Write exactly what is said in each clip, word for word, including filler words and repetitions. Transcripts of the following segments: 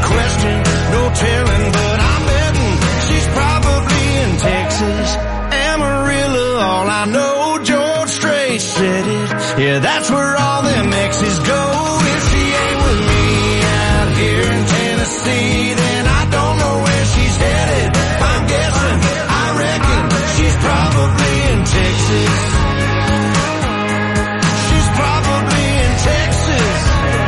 question, no telling, but I'm betting she's probably in Texas. Amarillo, all I know, George Strait said it. Yeah, that's where all them exes go. If she ain't with me out here in Tennessee, then I don't know where she's headed. I'm guessing, I reckon she's probably in Texas. She's probably in Texas.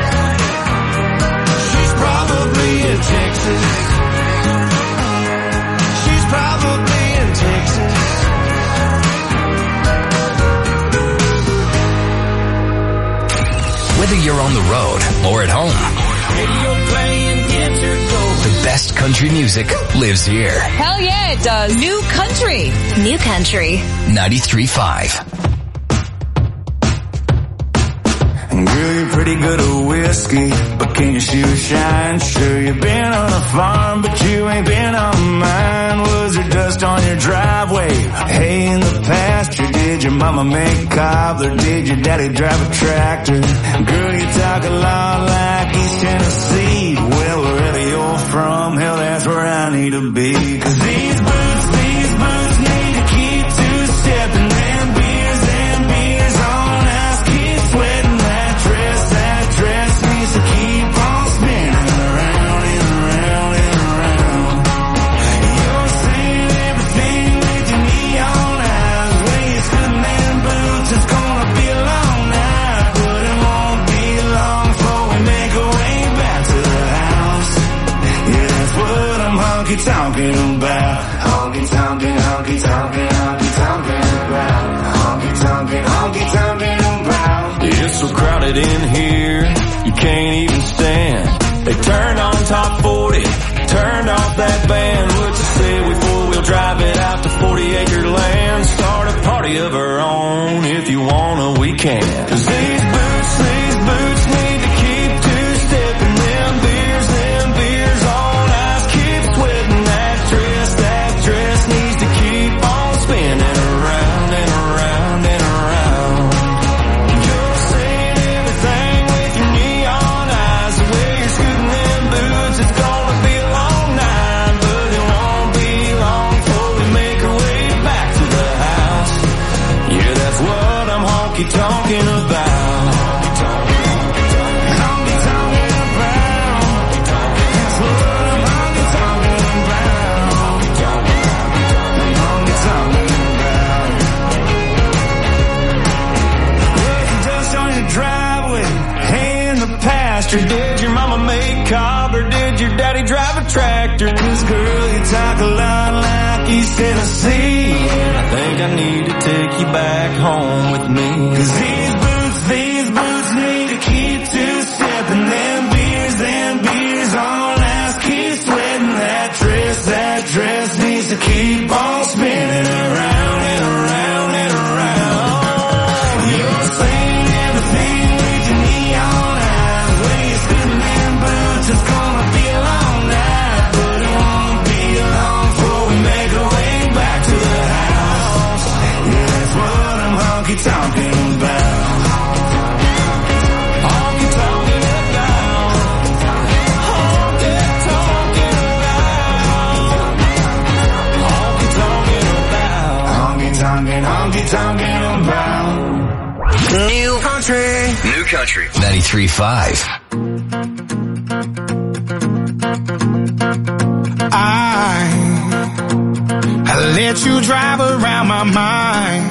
She's probably in Texas. She's probably in Texas. Whether you're on the road or at home, the best country music lives here. Hell yeah, it does. New country. New country. ninety-three point five. Girl, you're pretty good at whiskey, but can your shoes shine? Sure, you've been on a farm, but you ain't been on mine. Was there dust on your driveway? Hay in the pasture? Did your mama make cobbler? Did your daddy drive a tractor? Girl, you talk a lot like East Tennessee. Well, wherever you're from, hell, that's where I need to be. Cause these boots, these boots need to keep two-stepping. Them beers, them beers on ice, keep sweating. That dress, that dress needs to keep on spinning around and around and around. You're saying everything with your neon eyes. Way you stood in them boots, it's gonna be a long night, but it won't be long before we make our way back to the house. Yeah, that's what I'm honky-tonking about. Honky-tonking, honky-tonking, honky-tonking about. Honky-tonking, honky-tonking about. It's so crowded in here, you can't even stand. They turned on top forty, turned off that band. What you say we four-wheel drive it out to forty acre land? Start a party of our own, if you wanna we can. Cause these boots, these boots need to keep two-stepping. Them beers, them beers on ice, keep sweating. That dress, that dress needs to keep on spinning around and around and around. You're saying everything with your neon eyes. The way you're scooting them boots, it's gonna be a long night, but it won't be long before we make our way back to the house. Yeah, that's what I'm honky-tonking about. Honky-tonking about. That's what I'm honky-tonking about. Honky-tonking about. Well, some dust on your driveway, hay in the pasture. Did your mama make cob or did your daddy drive a tractor? Cause girl, you talk a lot like East Tennessee, and I think I need to take you back home with me. Cause these boots, these boots need to keep two-stepping. Them beers, them beers on ice, keep sweating. That dress, that dress needs to keep on spinning around and around and around. You're saying everything with your neon eyes. Way you spinning them boots, it's gonna be a long night, but it won't be long before we make our way back to the house. Yeah, that's what I'm honky-tonking about. Honky-tonking about. Honky-tonking about. Honky-tonking about. Honky-tonking, honky-tonking about. New country. New country. ninety-three point five. I, I let you drive around my mind.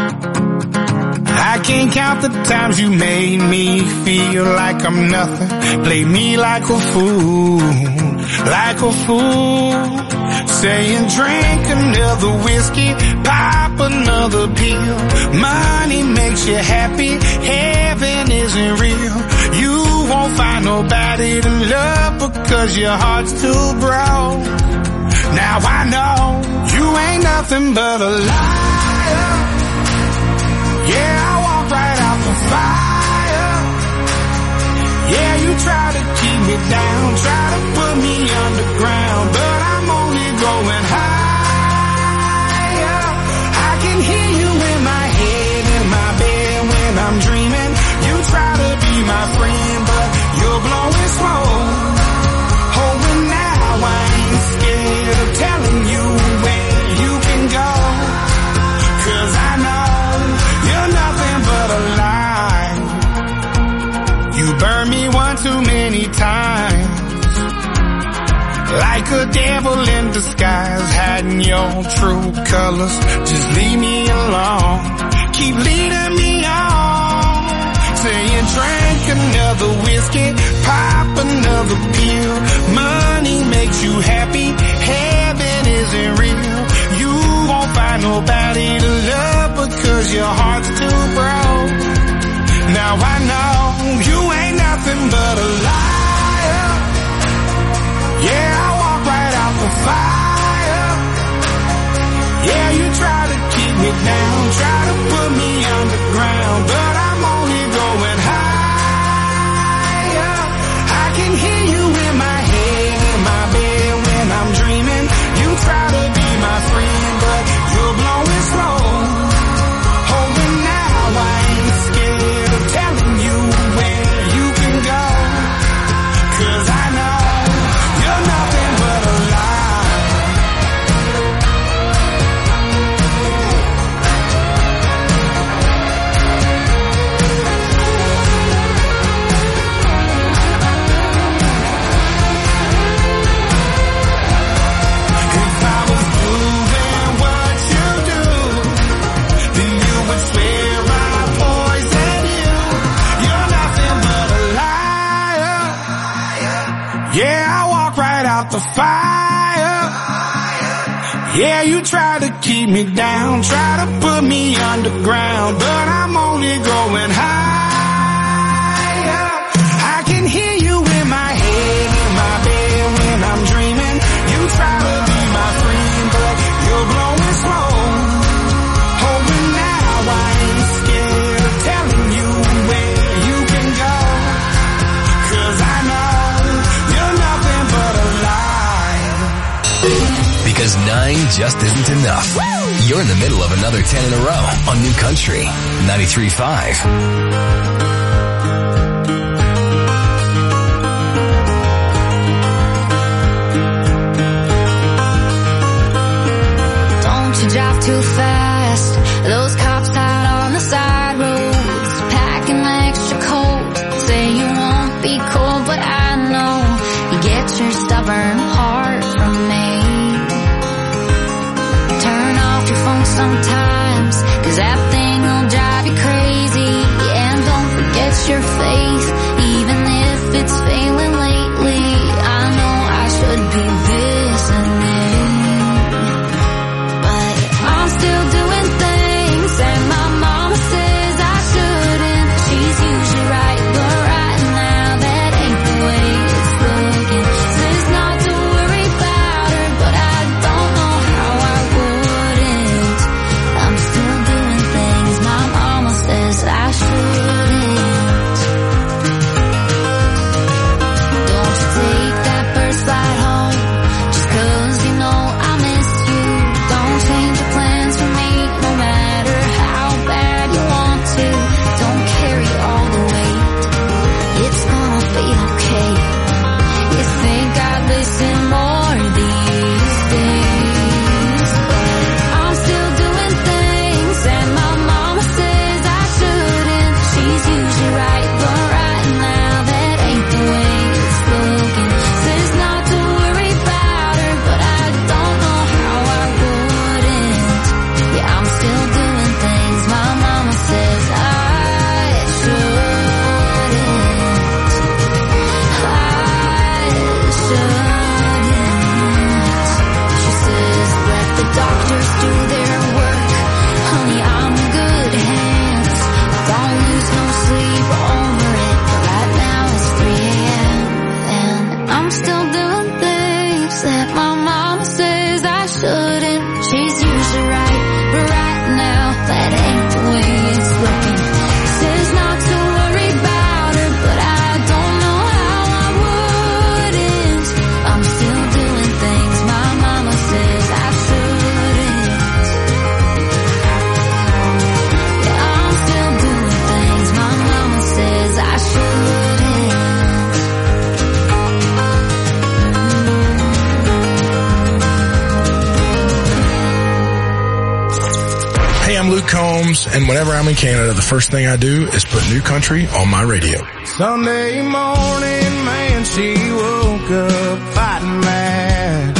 I can't count the times you made me feel like I'm nothing. Play me like a fool, like a fool. Saying drink another whiskey, pop another pill. Money makes you happy, heaven isn't real. You won't find nobody to love because your heart's too broke. Now I know you ain't nothing but a liar. Yeah, I walk right out the fire. Yeah, you try to keep me down, try to put me underground, but I'm only going higher. I can hear you in my head, in my bed when I'm dreaming. You try to be my friend, but you're blowing smoke. Oh, many times. Like a devil in disguise, hiding your true colors. Just leave me alone. Keep leading me on. Saying drink another whiskey, pop another pill. Money makes you happy, heaven isn't real. You won't find nobody to love because your heart's too broke. Now I know you ain't nothing but a liar. Yeah, I walk right out the fire. Yeah, you try to keep me down, try to put me underground, but I'm only going higher. I can hear you in my head, in my bed when I'm dreaming. You try to be my friend, but you're blowing slow. Oh, and now I ain't scared of telling you where you can go, 'cause I know you're nothing but a lie. If I was doing what you do, then you would swear I poisoned you. You're nothing but a liar. Yeah, I walk right out the fire. Yeah, you try to keep me down, try to put me underground, but I'm only going higher. I can hear you in my head, in my bed when I'm dreaming. You try to be my friend, but you're blowing slow. Oh, and now I ain't scared of telling you where you can go, 'cause I know you're nothing but a lie. Because nine just isn't enough. You're in the middle of another ten in a row on New Country ninety-three point five. Don't you drive too fast. Those cops out on the side roads, packing extra coat. Say you won't be cold, but I know you get your stubborn heart from me. Turn off your phone sometimes, 'cause that thing will drive you crazy. And don't forget your faith, even if it's failing lately. I know I should be listening, but I'm still doing things and my mama says I shouldn't. She's usually right, but right now that ain't the way it's looking. Says not to worry about her, but I don't know how I wouldn't. I'm still doing things my mama says I shouldn't. Don't you take that first flight home, just 'cause you know I miss you. Don't change your plans for me, no matter how bad you want to. Don't carry all the weight, it's gonna be okay. You think I'd listen more these days, but I'm still doing things and my mama says I shouldn't. She's usually right, but right now that ain't the way it's looking. Says not to worry about her, but I don't know how I wouldn't. Yeah, I'm still doing things my mama says I shouldn't. I shouldn't. She says let the doctors do their work. Honey, I'm in good hands. Don't lose no sleep over it, but right now it's three a.m. and I'm still doing things that my mama says I shouldn't. She's usually right, but right now that ain't the way it's looking. Says not to worry about her, but I don't know how I wouldn't. I'm still doing things my mama says I shouldn't. Yeah, I'm still doing things my mama says I shouldn't. Hey, I'm Luke Combs, and whenever I'm in Canada, the first thing I do is put New Country on my radio. Sunday morning, man, she woke up fighting mad.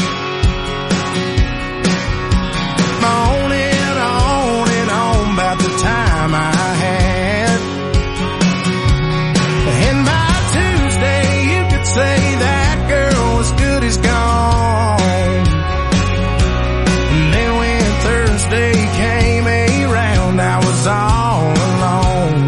On and on and on about the time I had. And by Tuesday, you could say that girl was good as gone. And then when Thursday came around, I was all alone.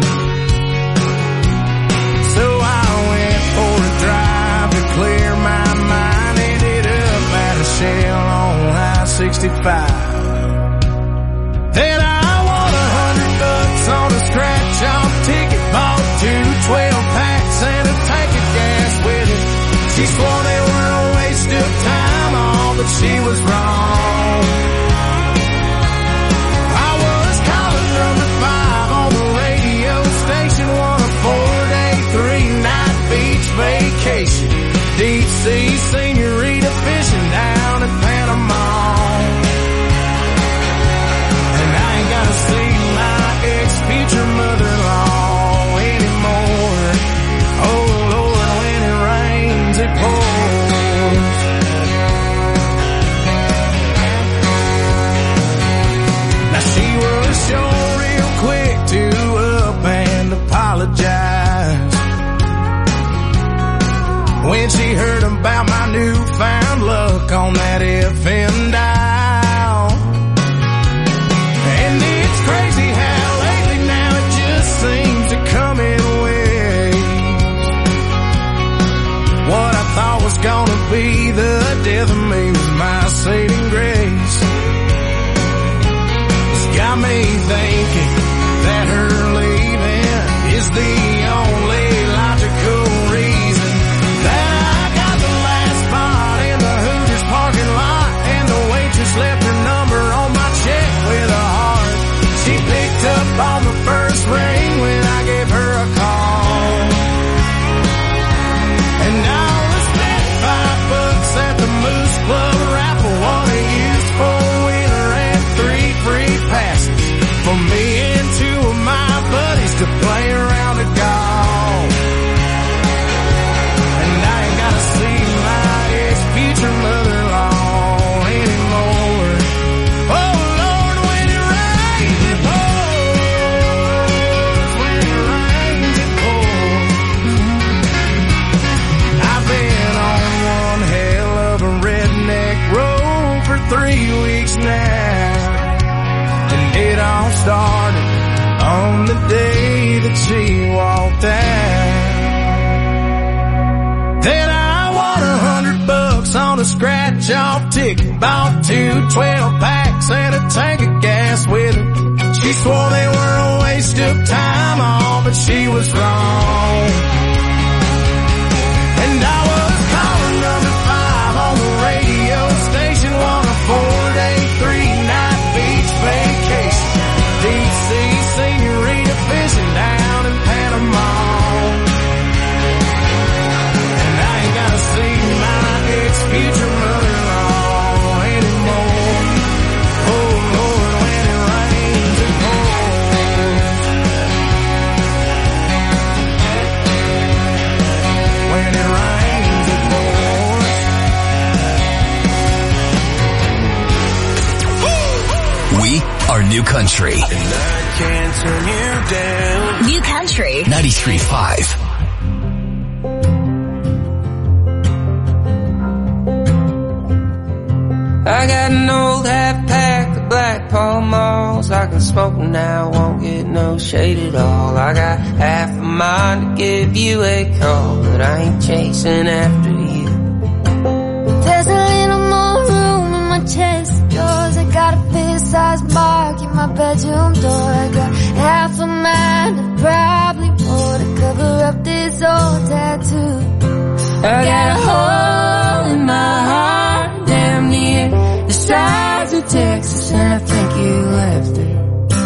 So I went for a drive to clear my mind. Ended up at a Shell on I sixty-five. Then I won a hundred bucks on a scratch-off ticket. Bought two twelve packs and a tank of gas with it. She swore they were a waste of time, all but she was wrong. I was calling number five on the radio station, won a four-day, three-night beach vacation. Deep sea senorita fishing down in Panama. Gotta see my ex-future mother-in-law anymore. Oh Lord, when it rains, it pours. Now she was sure real quick to up and apologize when she heard about my newfound luck on that F M dial. And it's crazy how lately now it just seems to come in waves. What I thought was gonna be the death of me was my saving grace. It's got me thinking that her leaving is the only logical reason that I got the last spot in the Hooters parking lot, and the waitress left her number on my check with a heart. She picked up on the first ring when I gave her a call. And I was bet five bucks at the Moose Club raffle, won a used four-wheeler and three free passes for me and two of my buddies to play around the golf. And I ain't gotta see my ex-future mother-in-law anymore. Oh Lord, when it rains, it pours. When it rains, it pours. I've been on one hell of a redneck road for three weeks now. And it all started on the day that she walked out. Then I won a hundred bucks on a scratch-off ticket. Bought two twelve packs and a tank of gas with it. She swore they were a waste of time, all but she was wrong. And I was calling number five on the radio station, won a four-day, three-night beach vacation. Deep sea senorita fishing down in Panama. And I ain't gotta see my ex-future mother-in-law anymore. Oh Lord, when it rains, it pours. When it rains, it pours. We are New Country. And I can't turn you down. New Country. ninety-three point five. I got an old half pack of Black Pall Malls. I can smoke now, won't get no shade at all. I got half a mind to give you a call, but I ain't chasing after you. There's a little more room in my chest of drawers. I got a fist-sized mark in my bedroom door. I got half a mind and probably more to cover up this old tattoo. I got a hole in my heart damn near the size of Texas, and I think you left it.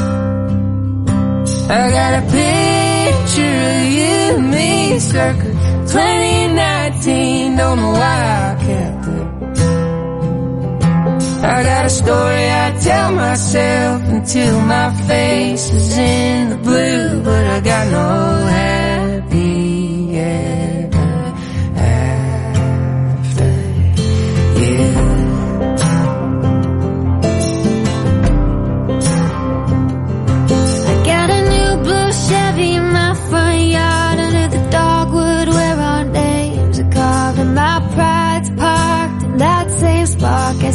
I got a picture of you and me circa twenty nineteen, don't know why I kept it. I got a story I tell myself until my face is in the blue, but I got no happy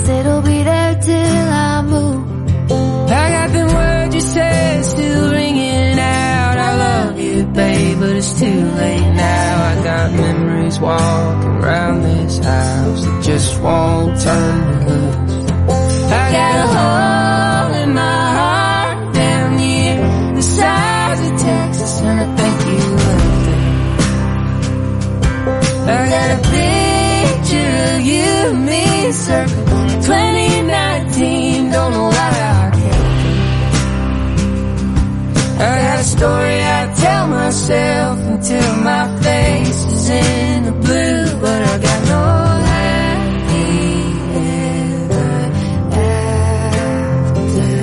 promise it'll be there till I move. I got them words you said still ringing out. I love you, babe, but it's too late now. I got memories walking around this house that just won't turn to loose. I got a hole in my heart down near the size of Texas, and I think you left it. I got a picture of you and me circa twenty nineteen, don't know why I kept it. I got a story I tell myself until my face is in the blue, but I got no happy ever after you.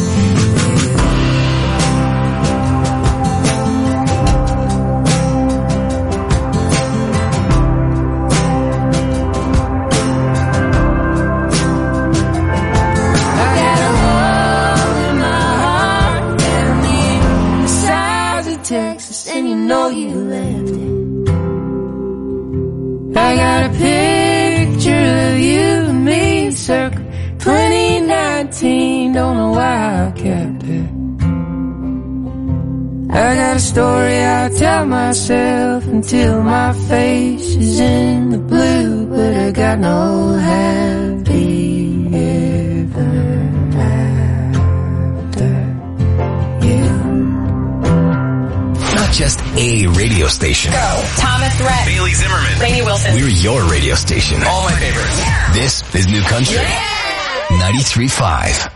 I got a hole in my heart down near the size of Texas, and you know you left it. I got a picture of you and me circa twenty nineteen, don't know why I kept it. I got a story I tell myself until my face is in the blue, but I got no happy ever after you. Not just a radio station. Thomas Rhett. Bailey Zimmerman. Rainey Wilson. We're your radio station. All my favorites. This is New Country. ninety-three point five.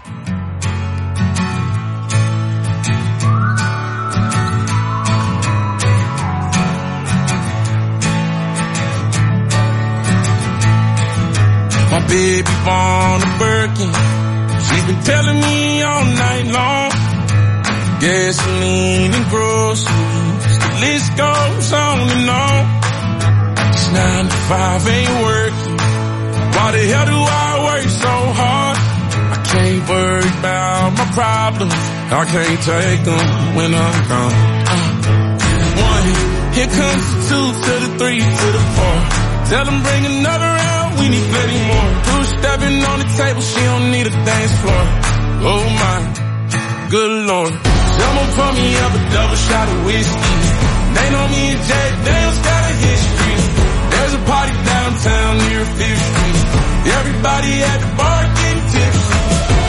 My baby born a Birkin. She's been telling me all night long. Gasoline and groceries, the list goes on and on. This nine to five ain't working. Why the hell do I work so hard? I can't worry about my problems. I can't take them when I'm gone. Uh, one, here comes the two to the three to the four. Tell them bring another round, we need plenty more. Two stepping on the table, she don't need a dance floor. Oh my, good Lord. Someone pour me up a double shot of whiskey. They know me and Jack Daniels got a history. There's a party downtown near Fifth Street. Everybody at the bar getting tipsy.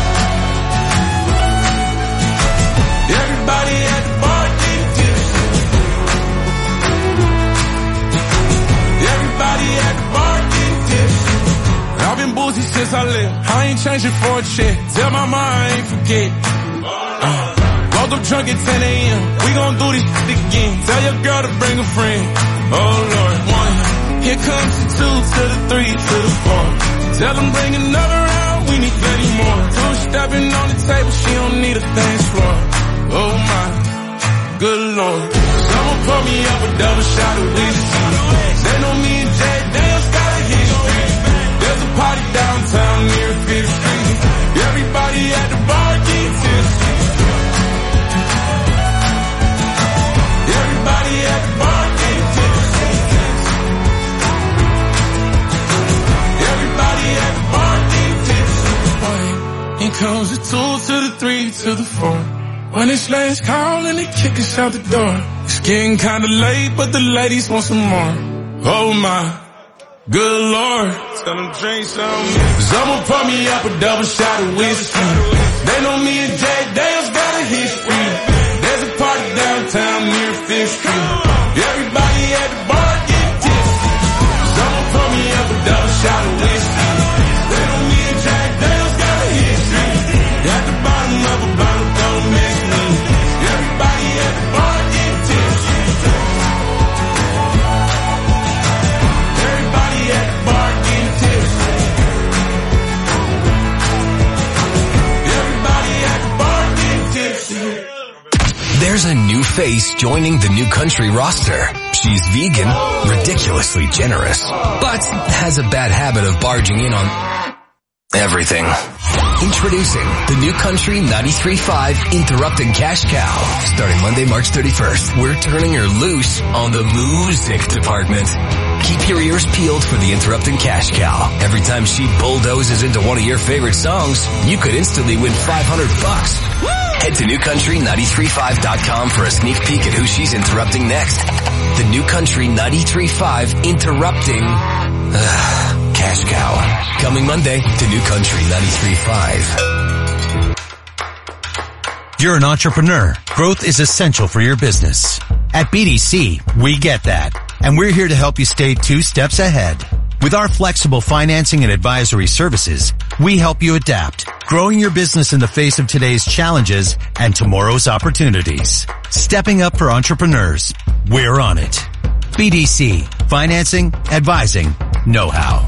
Everybody at the bar getting tipsy. Everybody at the bar getting tipsy. I've been boozy since I left. I ain't changing for a check. Tell my mom I ain't forget. Uh. Woke up drunk at ten a.m. We gon' do this shit again. Tell your girl to bring a friend. Oh Lord, one. Here comes the two to the three to the four. Tell them bring another round, we need plenty more. Two stepping on the table, she don't need a dance floor. Oh my, good Lord. Someone pour me up a double shot of whiskey. They know me and Jack Daniels got a history. There's a party downtown near Fifth Street. Everybody at the bar getting tipsy. Everybody at the bar getting tipsy. Everybody at the bar getting tipsy. Here comes the two to the three to the four. When it's last call and they kick us out the door. It's getting kinda late, but the ladies want some more. Oh my, good Lord. Tell them drink some. Someone pour me up a double shot of whiskey. They know me and Jack Daniels got a history. There's a party downtown near Fifth Street. Everybody at the bar getting tipsy. Someone pour me up a double shot of whiskey. They know me and Jack Daniels got a history. At the bottom of a bottle, don't miss me. Everybody at the bar getting tipsy. Everybody at the bar getting tipsy. Everybody at the bar getting tipsy. There's a new face joining the New Country roster. She's vegan, ridiculously generous, but has a bad habit of barging in on everything. Introducing the New Country ninety-three point five Interrupting Cash Cow. Starting Monday, March thirty-first, we're turning her loose on the music department. Keep your ears peeled for the Interrupting Cash Cow. Every time she bulldozes into one of your favorite songs, you could instantly win five hundred bucks. Head to new country ninety-three point five dot com for a sneak peek at who she's interrupting next. The New Country ninety-three point five Interrupting uh, Cash Cow. Coming Monday to New Country ninety-three point five. You're an entrepreneur. Growth is essential for your business. At B D C, we get that. And we're here to help you stay two steps ahead. With our flexible financing and advisory services, we help you adapt, growing your business in the face of today's challenges and tomorrow's opportunities. Stepping up for entrepreneurs. We're on it. B D C. Financing, advising, know-how.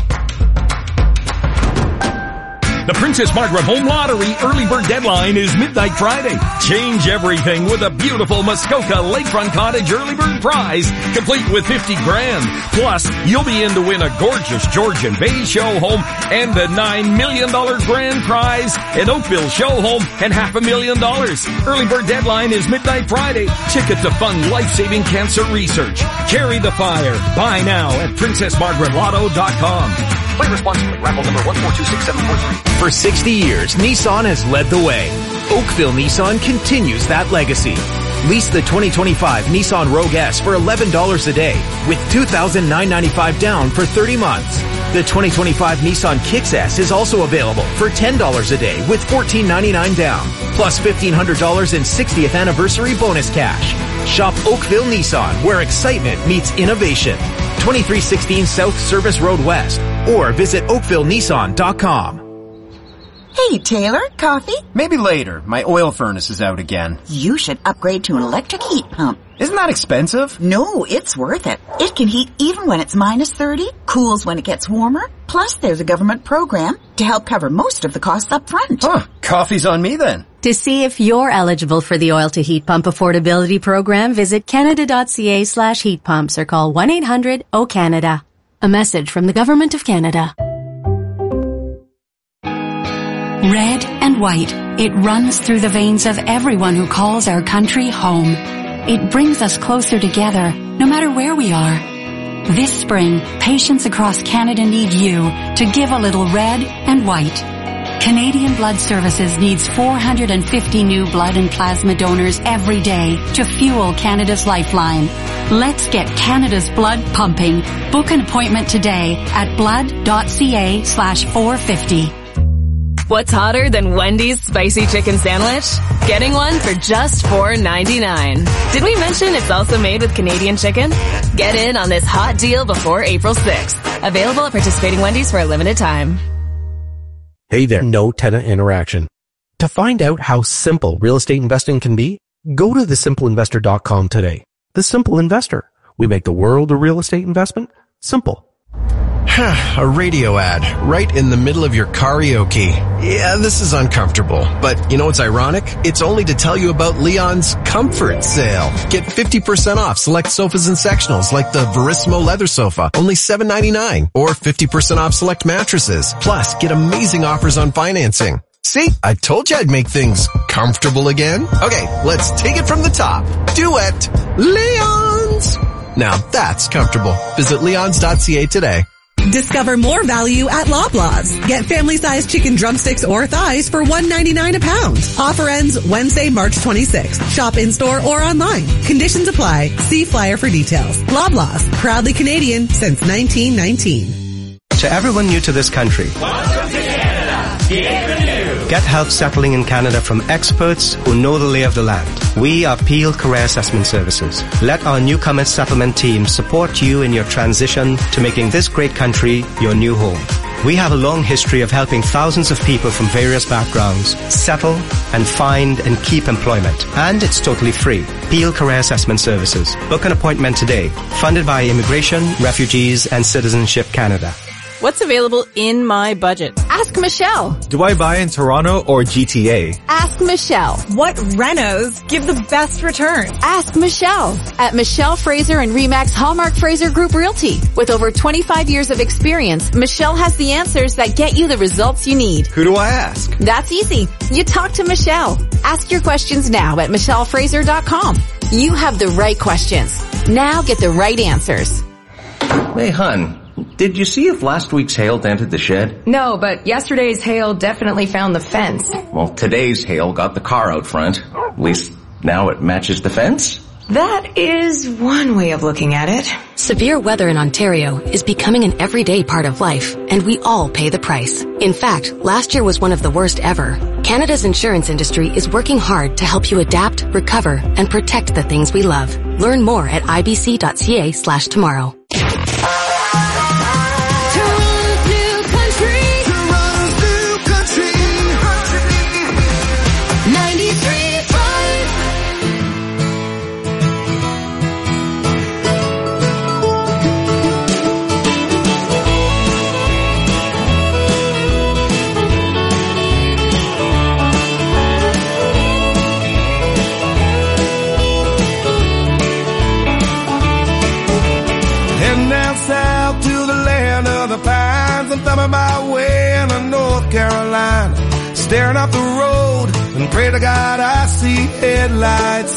The Princess Margaret Home Lottery early bird deadline is midnight Friday. Change everything with a beautiful Muskoka Lakefront Cottage early bird prize, complete with fifty grand. Plus, you'll be in to win a gorgeous Georgian Bay show home and the nine million dollars grand prize, an Oakville show home, and half a million dollars. Early bird deadline is midnight Friday. Ticket to fund life-saving cancer research. Carry the fire. Buy now at princess margaret lotto dot com. Play responsibly. Raffle number one four two six seven four three. For sixty years, Nissan has led the way. Oakville Nissan continues that legacy. Lease the twenty twenty-five Nissan Rogue S for eleven dollars a day with two thousand nine hundred ninety-five dollars down for thirty months. The twenty twenty-five Nissan Kicks S is also available for ten dollars a day with fourteen ninety-nine down, plus fifteen hundred dollars in sixtieth anniversary bonus cash. Shop Oakville Nissan, where excitement meets innovation. twenty-three sixteen South Service Road West, or visit oakville nissan dot com. Hey, Taylor, coffee? Maybe later. My oil furnace is out again. You should upgrade to an electric heat pump. Isn't that expensive? No, it's worth it. It can heat even when it's minus thirty, cools when it gets warmer. Plus, there's a government program to help cover most of the costs up front. Huh, coffee's on me then. To see if you're eligible for the Oil to Heat Pump Affordability Program, visit canada.ca slash heat pumps or call one eight hundred O Canada. A message from the Government of Canada. Red and white, it runs through the veins of everyone who calls our country home. It brings us closer together, no matter where we are. This spring, patients across Canada need you to give a little red and white. Canadian Blood Services needs four hundred fifty new blood and plasma donors every day to fuel Canada's lifeline. Let's get Canada's blood pumping. Book an appointment today at blood.ca slash 450. What's hotter than Wendy's spicy chicken sandwich? Getting one for just four ninety-nine. Did we mention it's also made with Canadian chicken? Get in on this hot deal before April sixth. Available at participating Wendy's for a limited time. Hey there, no tenant interaction. To find out how simple real estate investing can be, go to the simple investor dot com today. The Simple Investor. We make the world of real estate investment simple. A radio ad right in the middle of your karaoke. Yeah, this is uncomfortable, but you know what's ironic? It's only to tell you about Leon's Comfort Sale. Get fifty percent off select sofas and sectionals like the Verissimo leather sofa, only seven ninety-nine, or fifty percent off select mattresses. Plus, get amazing offers on financing. See, I told you I'd make things comfortable again. Okay, let's take it from the top. Duet, Leon's. Now that's comfortable. Visit leons dot c a today. Discover more value at Loblaws. Get family-sized chicken drumsticks or thighs for one ninety-nine a pound. Offer ends Wednesday, March twenty-sixth. Shop in-store or online. Conditions apply. See flyer for details. Loblaws, proudly Canadian since nineteen nineteen. To everyone new to this country, welcome to Canada. Get the news. Get help settling in Canada from experts who know the lay of the land. We are Peel Career Assessment Services. Let our newcomer settlement team support you in your transition to making this great country your new home. We have a long history of helping thousands of people from various backgrounds settle and find and keep employment. And it's totally free. Peel Career Assessment Services. Book an appointment today. Funded by Immigration, Refugees and Citizenship Canada. What's available in my budget? At Ask Michelle. Do I buy in Toronto or G T A? Ask Michelle. What renos give the best return? Ask Michelle at Michelle Fraser and Remax Hallmark Fraser Group Realty. With over twenty-five years of experience, Michelle has the answers that get you the results you need. Who do I ask? That's easy. You talk to Michelle. Ask your questions now at michelle fraser dot com. You have the right questions. Now get the right answers. Hey, hun. Did you see if last week's hail dented the shed? No, but yesterday's hail definitely found the fence. Well, today's hail got the car out front. At least now it matches the fence. That is one way of looking at it. Severe weather in Ontario is becoming an everyday part of life, and we all pay the price. In fact, last year was one of the worst ever. Canada's insurance industry is working hard to help you adapt, recover, and protect the things we love. Learn more at ibc.ca slash tomorrow. I'm thumbing my way into North Carolina, staring up the road and pray to God I see headlights.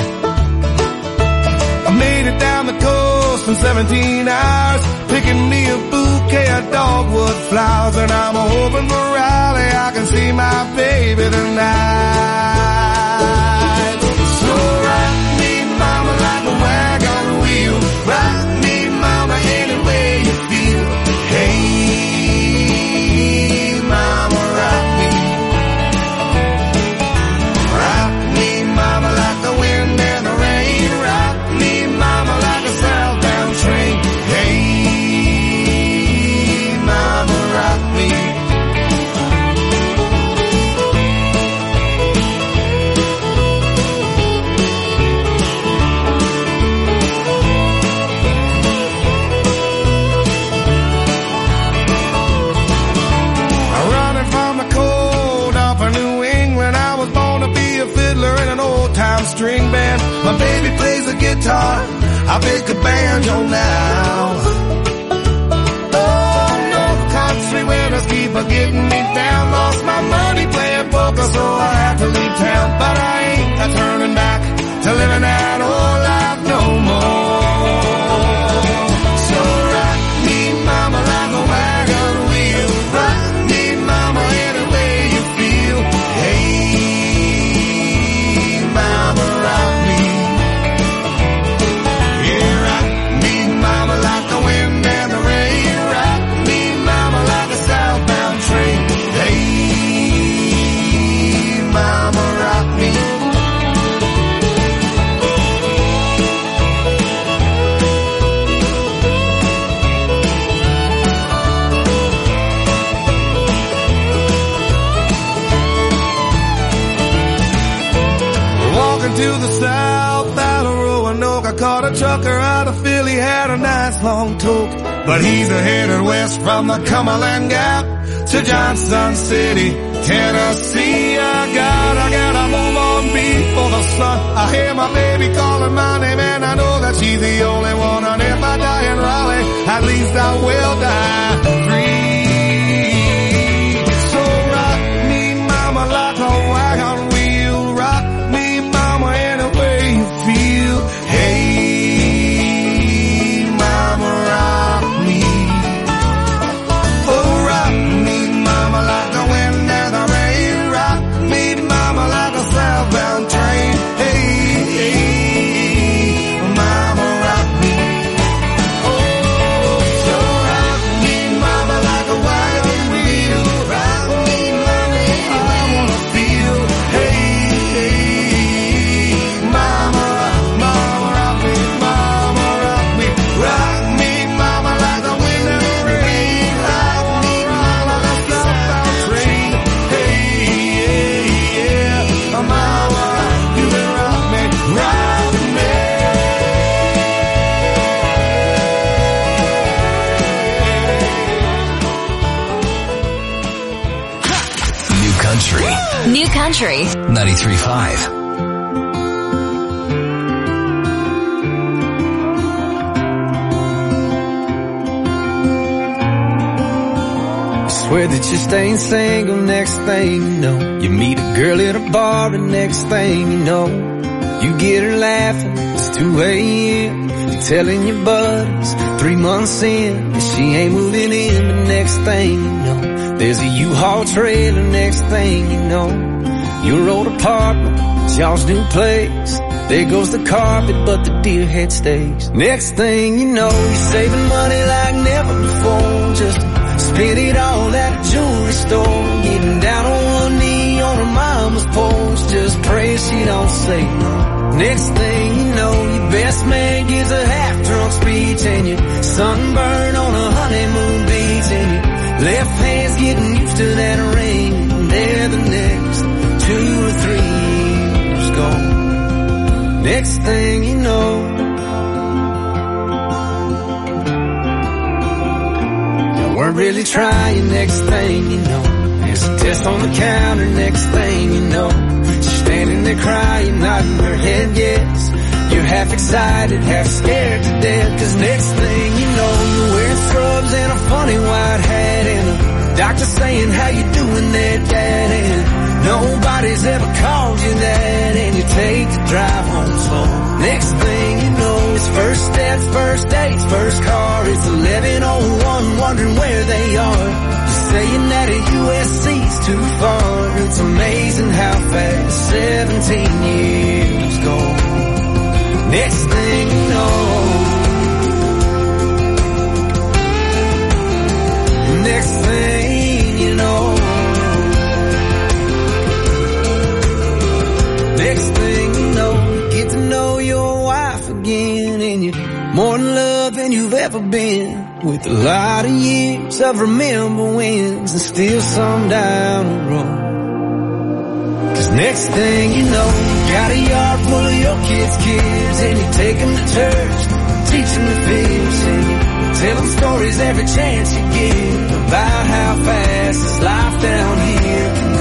I made it down the coast in seventeen hours, picking me a bouquet of dogwood flowers, and I'm hoping for Raleigh I can see my baby tonight. So rock me, mama, like a wagon wheel. Rock me, mama, any way you feel. Hey, string band, my baby plays the guitar, I pick a banjo now. Oh, North Country winners keep a getting me down, lost my money playing poker, so I have to leave town, but I ain't a turning back to living that old life no more. So rock me, mama, like a wagon wheel, rock me, mama, any way you feel. Hey, mama, rock me. Yeah, rock me, mama, like the wind and the rain. Rock me, mama, like a southbound train. Hey, mama, rock me. Walking to the south out of Roanoke, I caught a trucker out of Philly, had a nice long toke, but he's a headed west from the Cumberland Gap to Johnson City, Tennessee. I gotta, gotta move on before the sun. I hear my baby calling my name, and I know that she's the only one. And if I die in Raleigh, at least I will die free. So rock me, mama, like a wagon wheel. Rock me, mama, any way you feel. Hey, mama, rock me. Oh, rock me, mama, like the wind and the rain. Rock me, mama, like a southbound train. Hey, hey, mama, rock me. Country ninety-three point five. Swear that you're staying single, next thing you know, you meet a girl at a bar, and next thing you know, you get her laughing, it's two a.m., you're telling your buddies, three months in, that she ain't moving in, but next thing you know, there's a U-Haul trailer, next thing you know, your old apartment, it's y'all's new place, there goes the carpet, but the deer head stays. Next thing you know, you're saving money like never before, just spend it all at a jewelry store, getting down on one knee on her mama's porch, just pray she don't say no. Next thing you know, your best man gives a half-drunk speech, and you're sunburned on a honeymoon beach, and your left hand's getting used to that ring, and there the next two or three years gone. Next thing you know, weren't really trying, next thing you know, there's a test on the counter, next thing you know, she's standing there crying, nodding her head yes, you're half excited, half scared to death, cause next thing you know, you're wearing scrubs and a funny white hat, and a doctor saying how you doing there, dad, and nobody's ever called you that, and you take the drive home slow. Next thing you know, it's first steps, first dates, first car, it's eleven oh one, wondering where they are, just saying that a U S C's too far, it's amazing how fast seventeen years go. Next thing you know, next thing you know, next thing you know, you get to know your wife again, and you're more in love than you've ever been, with a lot of years of remember wins, and still some down the road. Cause next thing you know, you got a yard full of your kids' kids, and you take them to church, teach them to fish, and you tell them stories every chance you get, about how fast this life down here can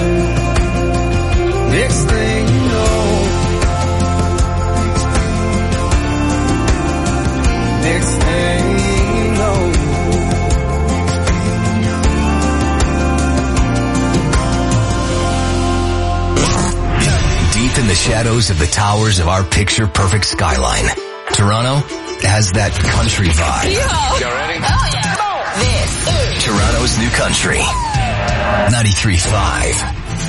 go. Next thing you know, next thing you know, deep in the shadows of the towers of our picture-perfect skyline, Toronto has that country vibe. You ready? Oh yeah. This is Toronto's new country. ninety-three point five.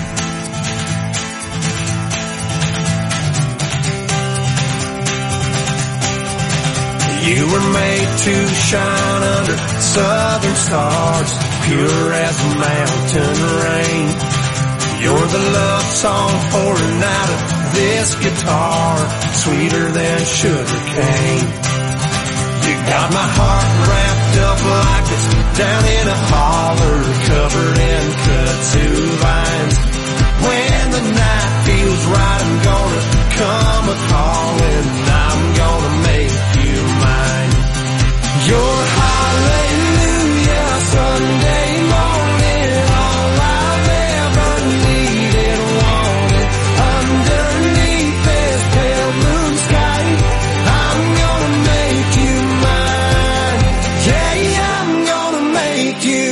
You were made to shine under southern stars, pure as a mountain rain. You're the love song pouring out of this guitar, sweeter than sugar cane. You got my heart wrapped up like it's down in a holler, covered in kudzu vines. When the night feels right, I'm gonna come a-calling, and I'm gonna make you mine. Your hallelujah Sunday morning, all I've ever needed, wanted, underneath this pale moon sky, I'm gonna make you mine. Yeah, I'm gonna make you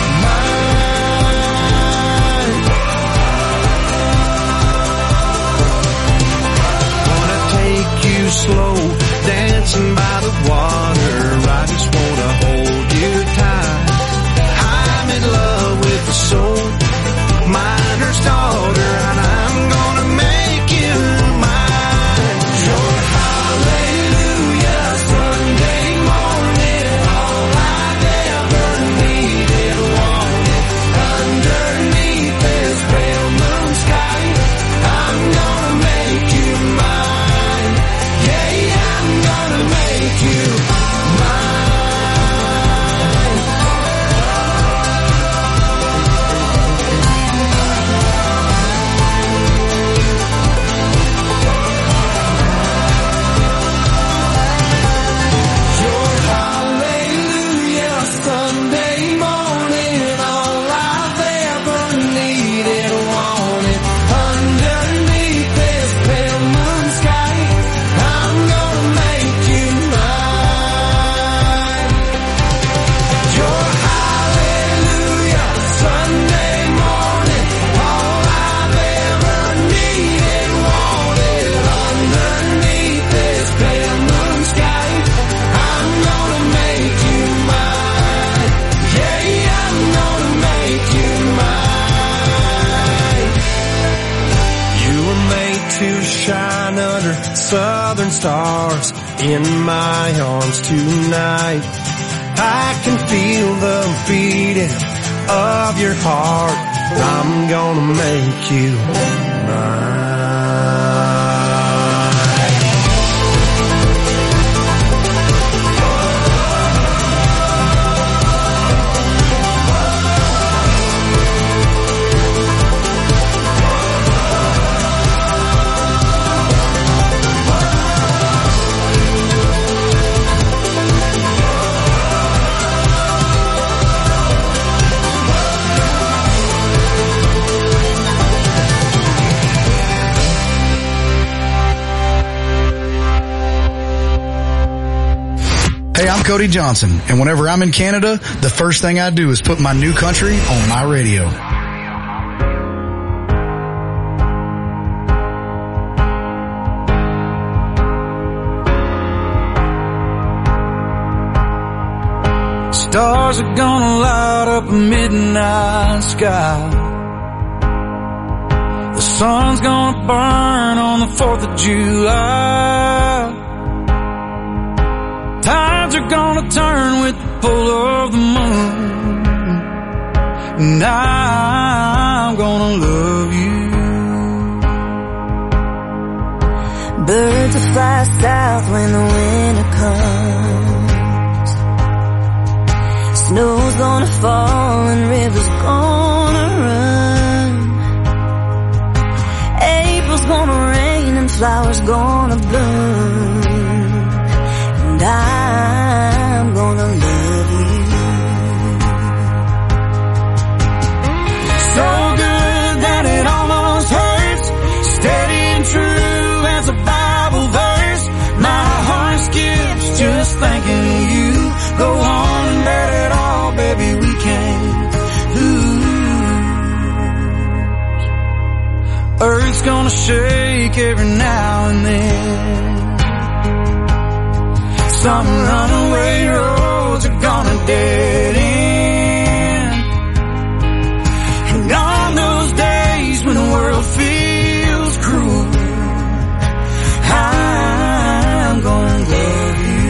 mine. Wanna take you slow in my arms tonight. I can feel the beating of your heart. I'm gonna make you mine. Hey, I'm Cody Johnson, and whenever I'm in Canada, the first thing I do is put my new country on my radio. Stars are gonna light up a midnight sky. The sun's gonna burn on the fourth of July. Tides are gonna turn with the pull of the moon, and I'm gonna love you. Birds will fly south when the winter comes. Snow's gonna fall and rivers gonna run. April's gonna rain and flowers gonna bloom. And I'm gonna love you. So good that it almost hurts. Steady and true as a Bible verse. My heart skips just thinking of you. Go on and bet it all, baby, we can't lose. Earth's gonna shake every now and then. Some runaway roads are gonna dead end. And on those days when the world feels cruel, I'm gonna love you.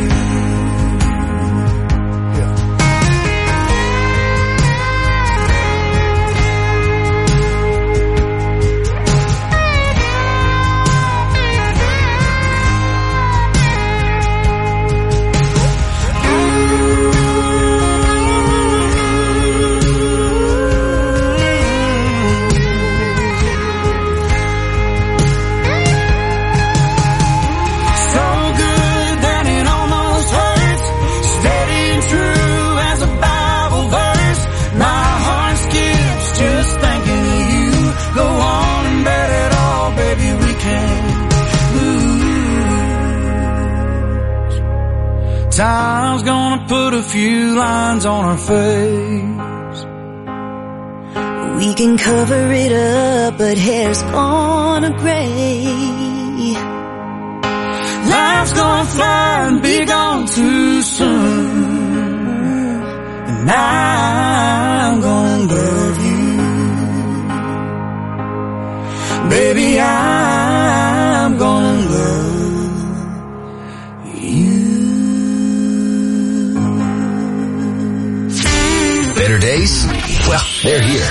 Time's gonna put a few lines on our face. We can cover it up, but hair's gonna gray. Life's gonna fly and be gone too soon. And I'm gonna love you. Baby, I'm gonna love Better days? Well, they're here.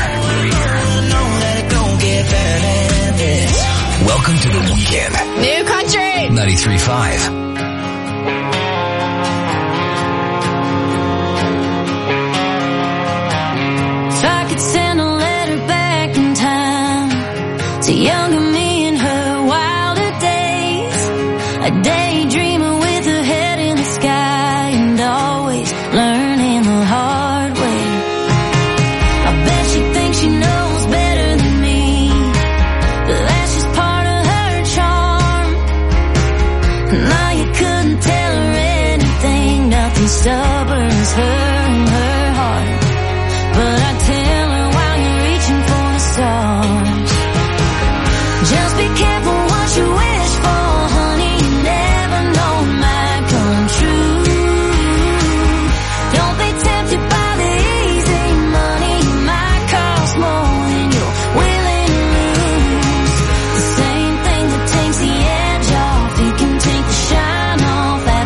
Welcome to the weekend. New country. ninety-three point five. If I could send a letter back in time to younger me in her wilder days, a daydreamer with her head in the sky and always learning the hard way. I bet she thinks she knows better than me, but that's just part of her charm. Now you couldn't tell her anything, nothing stubborn as her and her heart. But I tell her while you're reaching for the stars, just be careful what you wish for, honey. You never know it might come true. Don't be tempted by the easy money. It might cost more than you're willing to lose. The same thing that takes the edge off, it can take the shine off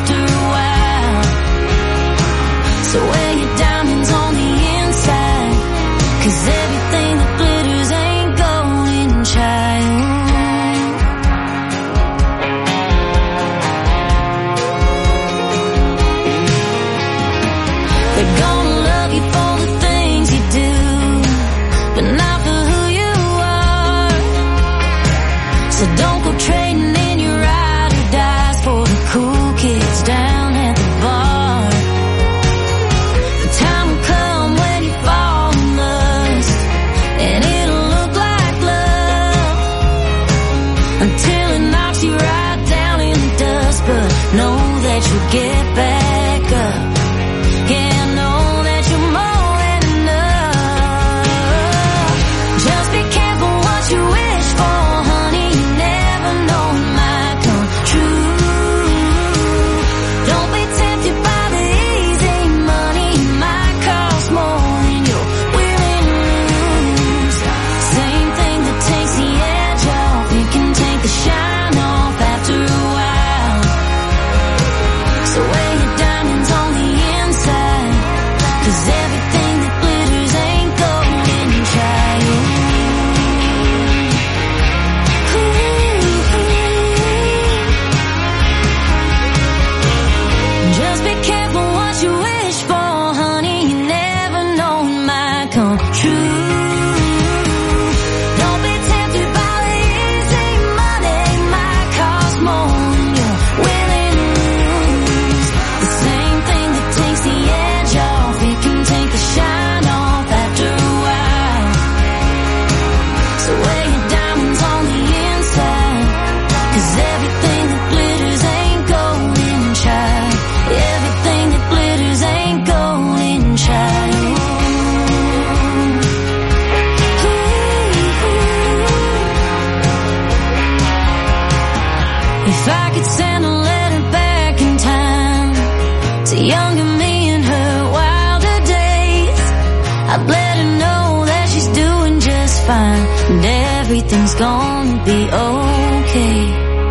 They're gonna love you for the things you do, but not for who you are. So don't go trading in your ride or dies for the cool kids down at the bar. The time will come when you fall in lust, and it'll look like love until it knocks you right down in the dust. But know that you'll get back up. Yeah, know that you're more than enough. Just be careful what you wish for, honey. You never know it might come true. Don't be tempted by the easy money. It might cost more than you're willing to lose. Same thing that takes the edge off, it can take the shine off after a while. So wear your diamonds on the inside, 'cause everything that glitters ain't gold in trial. Just be careful what you wish for, honey. You never know it might come true. Don't be tempted by the easy money. It might cost more than you're willing to lose. The same thing that takes the edge off, it can take the shine off after a while. So wear your diamonds on the inside, 'cause everything that glitters ain't gold in trial. Everything that glitters ain't gold in trial. If I could send a letter back in time to younger me in her wilder days, I'd let her know that she's doing just fine and everything's gonna be okay.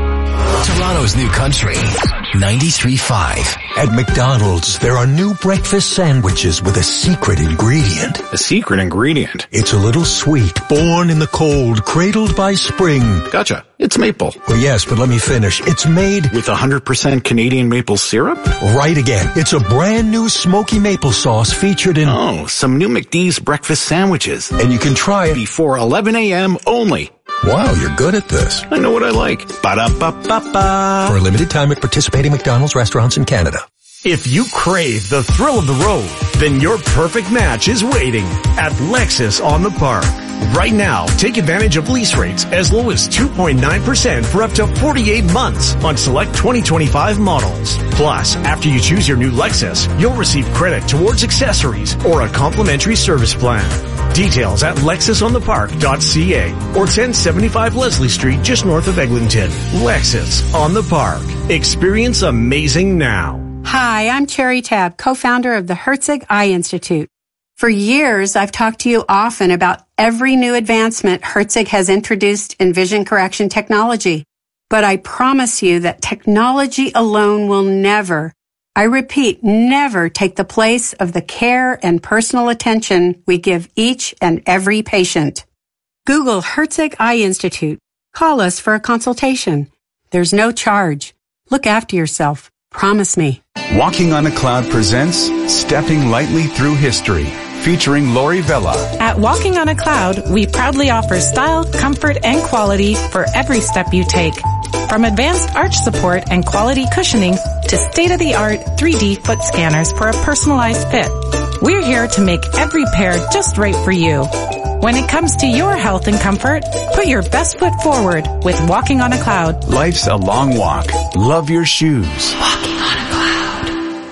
Toronto's new country, ninety-three point five. At McDonald's, there are new breakfast sandwiches with a secret ingredient. A secret ingredient? It's a little sweet, born in the cold, cradled by spring. Gotcha. It's maple. Well, yes, but let me finish. It's made with one hundred percent Canadian maple syrup? Right again. It's a brand new smoky maple sauce featured in... Oh, some new McD's breakfast sandwiches. And you can try it before eleven a.m. only. Wow, you're good at this. I know what I like. Ba-da-ba-ba-ba. For a limited time at participating McDonald's restaurants in Canada. If you crave the thrill of the road, then your perfect match is waiting at Lexus on the Park. Right now, take advantage of lease rates as low as two point nine percent for up to forty-eight months on select twenty twenty-five models. Plus, after you choose your new Lexus, you'll receive credit towards accessories or a complimentary service plan. Details at lexus on the park dot c a or ten seventy-five Leslie Street just north of Eglinton. Lexus on the Park. Experience amazing now. Hi, I'm Cherry Tabb, co-founder of the Herzig Eye Institute. For years, I've talked to you often about every new advancement Herzig has introduced in vision correction technology. But I promise you that technology alone will never, I repeat, never take the place of the care and personal attention we give each and every patient. Google Herzig Eye Institute. Call us for a consultation. There's no charge. Look after yourself. Promise me. Walking on a Cloud presents Stepping Lightly Through History, featuring Lori Vella. At Walking on a Cloud, we proudly offer style, comfort, and quality for every step you take. From advanced arch support and quality cushioning to state-of-the-art three D foot scanners for a personalized fit, we're here to make every pair just right for you. When it comes to your health and comfort, put your best foot forward with Walking on a Cloud. Life's a long walk. Love your shoes. Walking on a Cloud.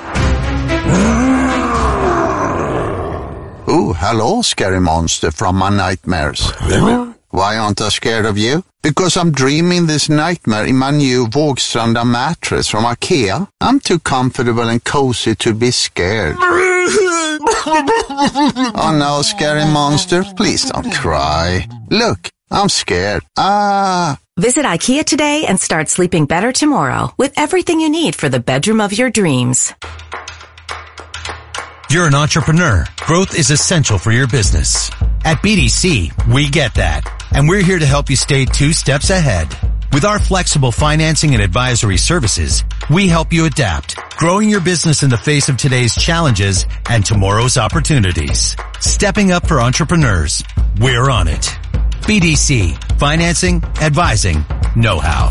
Oh, hello, scary monster from my nightmares. Why aren't I scared of you? Because I'm dreaming this nightmare in my new Vågstranda mattress from IKEA. I'm too comfortable and cozy to be scared. Oh no, scary monster, please don't cry. Look, I'm scared. Ah. Visit IKEA today and start sleeping better tomorrow with everything you need for the bedroom of your dreams. You're an entrepreneur. Growth is essential for your business. At B D C, we get that. And we're here to help you stay two steps ahead. With our flexible financing and advisory services, we help you adapt, growing your business in the face of today's challenges and tomorrow's opportunities. Stepping up for entrepreneurs. We're on it. B D C. Financing, advising, know-how.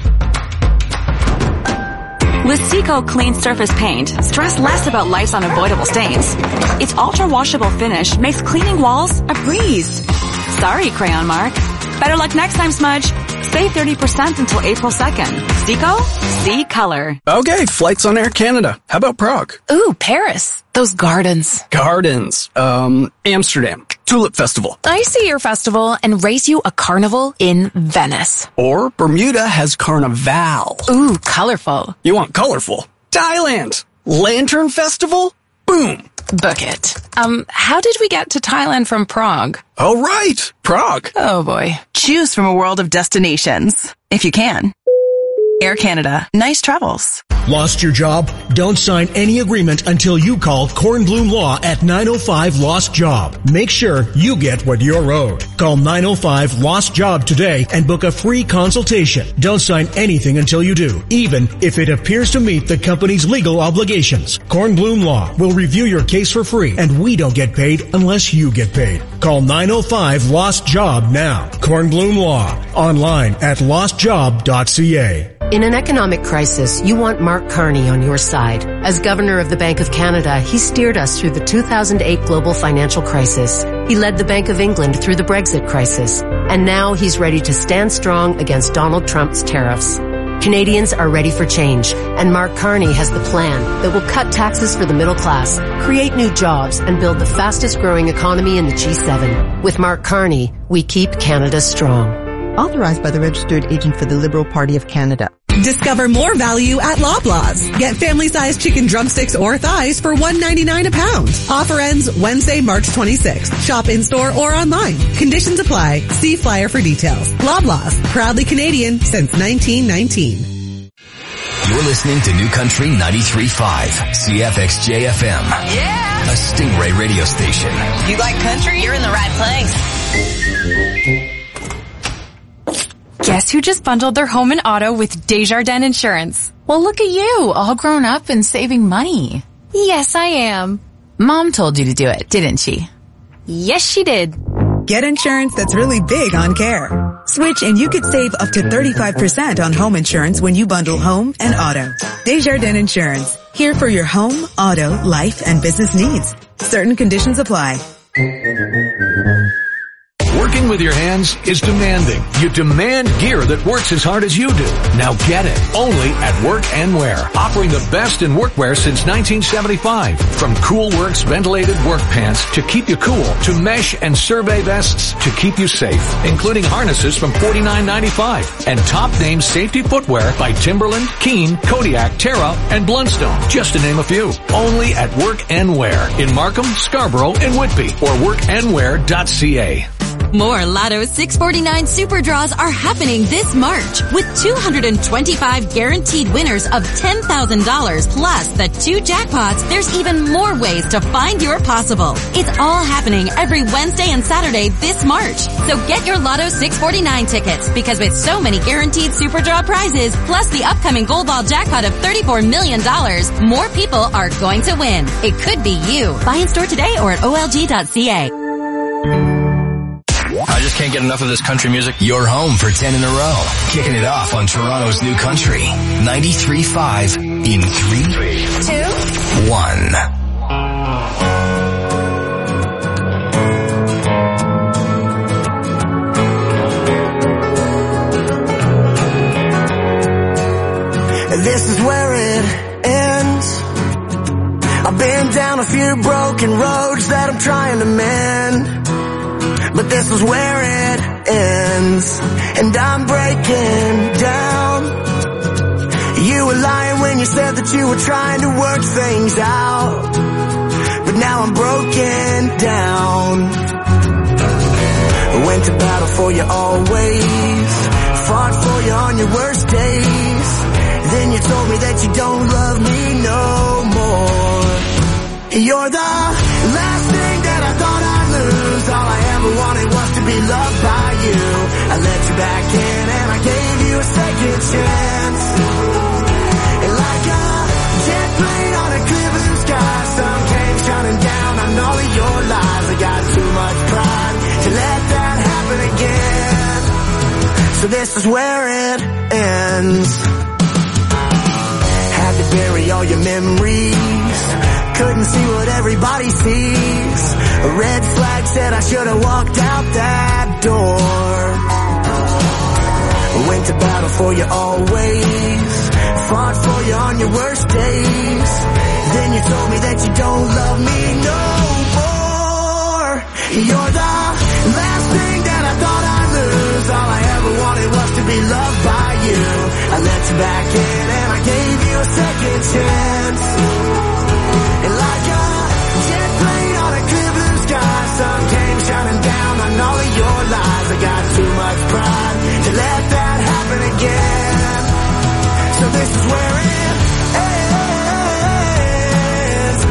With Seco Clean Surface Paint, stress less about life's unavoidable stains. Its ultra-washable finish makes cleaning walls a breeze. Sorry, Crayon Mark. Better luck next time, Smudge. Save thirty percent until April second. Seco? See color. Okay, flights on Air Canada. How about Prague? Ooh, Paris. Those gardens. Gardens. Um, Amsterdam. Tulip Festival. I see your festival and race you a carnival in Venice. Or Bermuda has Carnival. Ooh, colorful. You want colorful? Thailand. Lantern Festival? Boom. Book it. Um, how did we get to Thailand from Prague? Oh, right. Prague. Oh, boy. Choose from a world of destinations, if you can. Air Canada. Nice travels. Lost your job? Don't sign any agreement until you call Kornblum Law at nine oh five Lost Job. Make sure you get what you're owed. Call nine oh five Lost Job today and book a free consultation. Don't sign anything until you do, even if it appears to meet the company's legal obligations. Kornblum Law will review your case for free, and we don't get paid unless you get paid. Call nine oh five Lost Job now. Kornblum Law. Online at lost job dot c a. In an economic crisis, you want Mark Carney on your side. As Governor of the Bank of Canada, he steered us through the two thousand eight global financial crisis. He led the Bank of England through the Brexit crisis. And now he's ready to stand strong against Donald Trump's tariffs. Canadians are ready for change, and Mark Carney has the plan that will cut taxes for the middle class, create new jobs, and build the fastest growing economy in the G seven. With Mark Carney, we keep Canada strong. Authorized by the Registered Agent for the Liberal Party of Canada. Discover more value at Loblaws. Get family-sized chicken drumsticks or thighs for one ninety-nine a pound. Offer ends Wednesday, March twenty-sixth. Shop in-store or online. Conditions apply. See flyer for details. Loblaws, proudly Canadian since nineteen nineteen. You're listening to New Country ninety-three point five, C F X J F M. Yeah! A Stingray radio station. You like country? You're in the right place. Guess who just bundled their home and auto with Desjardins Insurance? Well, look at you, all grown up and saving money. Yes, I am. Mom told you to do it, didn't she? Yes, she did. Get insurance that's really big on care. Switch and you could save up to thirty-five percent on home insurance when you bundle home and auto. Desjardins Insurance. Here for your home, auto, life, and business needs. Certain conditions apply. Working with your hands is demanding. You demand gear that works as hard as you do. Now get it. Only at Work and Wear. Offering the best in workwear since nineteen seventy-five. From Cool Works ventilated work pants to keep you cool, to mesh and survey vests to keep you safe, including harnesses from forty-nine ninety-five, and top name safety footwear by Timberland, Keen, Kodiak, Terra, and Blundstone, just to name a few. Only at Work and Wear in Markham, Scarborough, and Whitby, or work and wear dot c a. More Lotto six forty-nine Super Draws are happening this March with two hundred twenty-five guaranteed winners of ten thousand dollars plus the two jackpots. There's even more ways to find your possible. It's all happening every Wednesday and Saturday this March. So get your Lotto six forty-nine tickets because with so many guaranteed Super Draw prizes plus the upcoming Gold Ball jackpot of thirty-four million dollars, more people are going to win. It could be you. Buy in store today or at O L G dot C A. I just can't get enough of this country music. You're home for ten in a row. Kicking it off on Toronto's New Country. ninety-three point five in three, two, one. This is where it ends. I've been down a few broken roads that I'm trying to mend. But this is where it ends, and I'm breaking down. You were lying when you said that you were trying to work things out, but now I'm broken down. I went to battle for you always, fought for you on your worst days. Then you told me that you don't love me no more. You're the last thing that I thought I'd lose. All I ever wanted was to be loved by you. I let you back in and I gave you a second chance. And like a jet plane on a clear blue sky, sun came shining down on all of your lies. I got too much pride to let that happen again. So this is where it ends. Had to bury all your memories, couldn't see what everybody sees. A red flag said I should have walked out that door. Went to battle for you always, fought for you on your worst days. Then you told me that you don't love me no more. You're the last thing that I thought I'd lose. All I ever wanted was to be loved by you. I let you back in and I gave you a second chance. And like a jet plane on a clear blue sky, sun came shining down on all of your lies. I got too much pride to let that happen again. So this is where it ends, ends,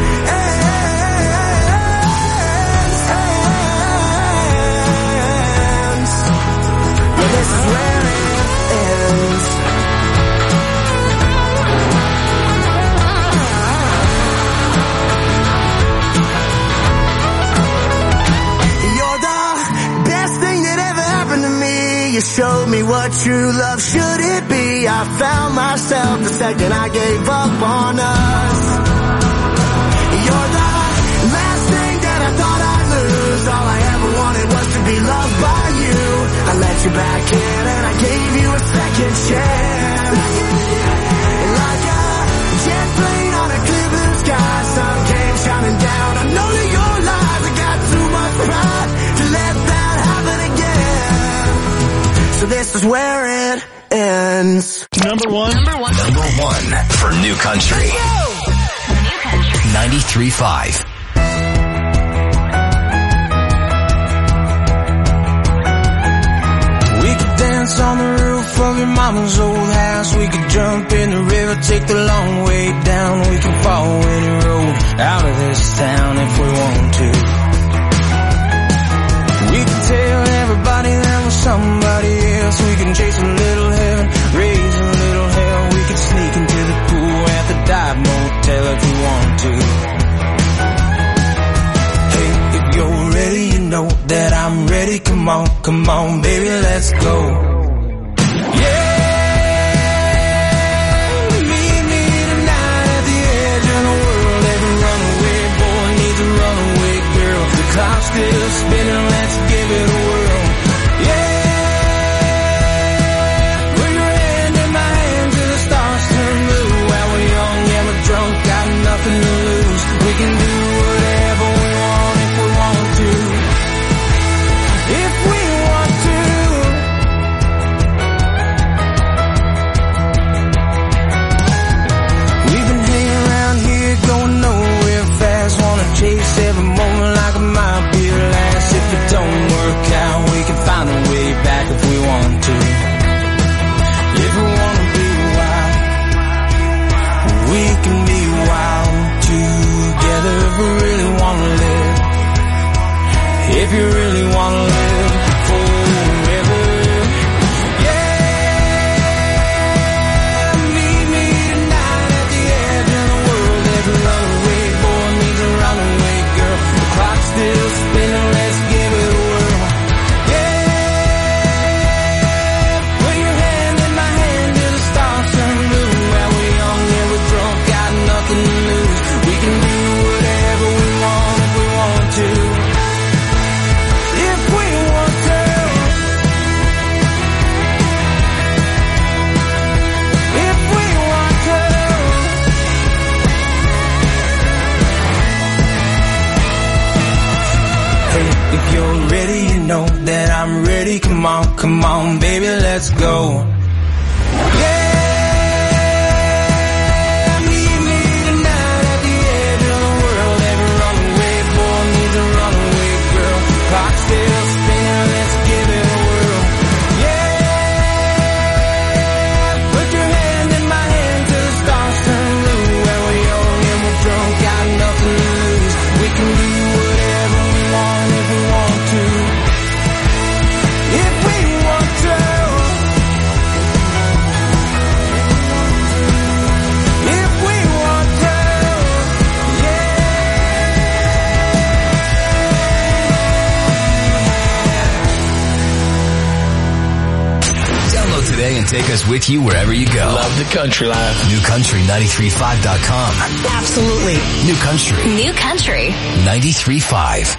ends. But this is where it ends. You showed me what true love should it be. I found myself the second I gave up on us. You're the last thing that I thought I'd lose. All I ever wanted was to be loved by you. I let you back in and I gave you a second chance. And like a jet plane on a clear blue sky, sun came shining down on all of your lies. I got too much pride to let that happen again. So this is where it ends. Number one. Number one. Number one for New Country. New Country. ninety-three point five. We could dance on the roof of your mama's old house. We could jump in the river, take the long way down. We can follow any road out of this town if we want to. We can tell everybody there was somebody else. We can chase a little heaven, raise a little hell. We can sneak into the pool at the dive motel if we want to. Hey, if you're ready, you know that I'm ready. Come on, come on, baby, let's go. Yeah! Meet me tonight at the edge of the world. Every runaway boy needs a runaway girl. The clock's still spinning, let's give it a whirl. Nothing to lose. We can do whatever we want if we want to. If we want to. We've been hanging around here going nowhere fast. Wanna chase every moment like it might be the last. If it don't work out, we can find a way back if we want to. If we wanna be wild, we can be wild together if we really wanna live. If you really wanna live forever. Yeah, meet me tonight at the edge of the world. Every runaway boy needs a runaway girl. The clock's still spinning, let's give it a whirl. Yeah, put your hand in my hand till the stars turn blue. Well, we're young and we're drunk, got nothing to lose. We can do whatever we want if we want to. If we want to. If we want to. Hey, if you're ready, you know that I'm ready. Come on, come on, baby, let's go. Yeah. Clock still spinning, let's give it a whirl. Yeah, put your hand in my hand till the stars turn blue. When we're young and we're drunk, got nothing to lose. We can do whatever we want if we want to. If we want to. and take us with you wherever you go. Love the country life. New Country nine three five dot com. Absolutely. New Country. New Country. ninety-three point five.